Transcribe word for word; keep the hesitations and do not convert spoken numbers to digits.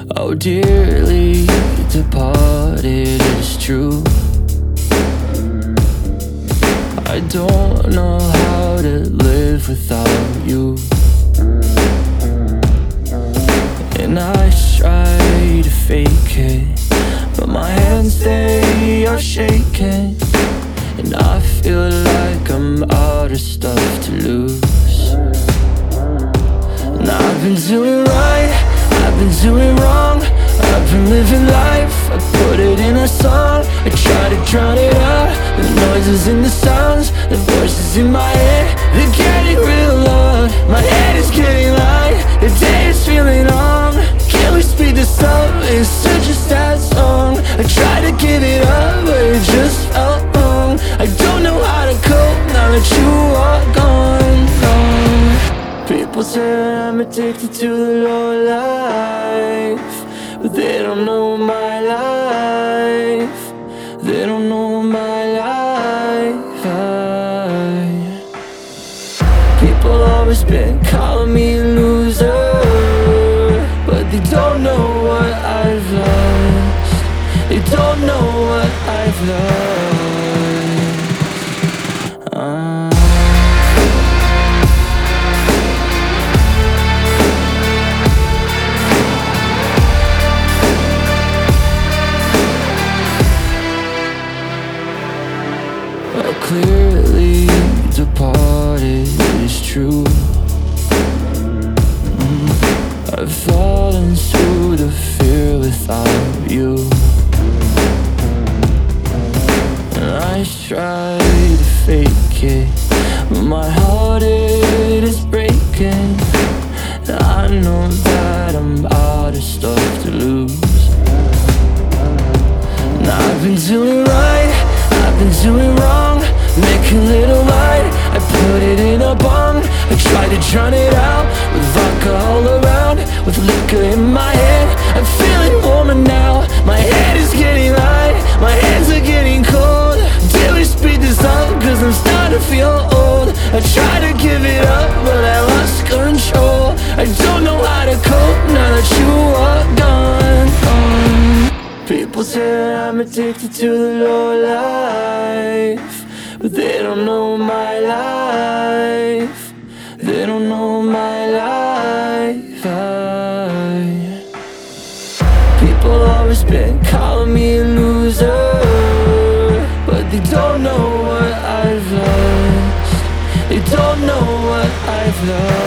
Oh, dearly departed, it's true. I don't know how to live without you, and I try to fake it, but my hands, they are shaking, and I feel like I'm out of stuff to lose. And I've been doing right, I've been doing wrong, I've been living life, I put it in a song. I try to drown it out, the noises and the sounds, the voices in my head, they're getting real loud. My head is getting light, the day is feeling long. Can we speed this up? It's such a sad song. I tried to give it up, but it just felt wrong. I don't know how to cope now that you are gone, gone. People say I'm addicted to the low life, but they don't know my life. They don't know my life. I... People always been calling me a loser, but they don't know what I've lost. They don't know what I've lost. uh... Clearly departed is true. mm. I've fallen through the fear without you, and I try to fake it, but my heart, it is breaking. I know that I'm out of stuff to lose. And I've been doing right, I've been doing wrong, making little light, I put it in a bong. I try to drown it out with vodka all around, with liquor in my head. I'm feeling warmer now, my head is getting light, my hands are getting cold. Did we speed this up? Cause I'm starting to feel old. I tried to give it up, but I lost control. I don't know how to cope now that you are gone, gone. People say I'm addicted to the low life, but they don't know my life. They don't know my life. I... People always been calling me a loser, but they don't know what I've lost. They don't know what I've lost.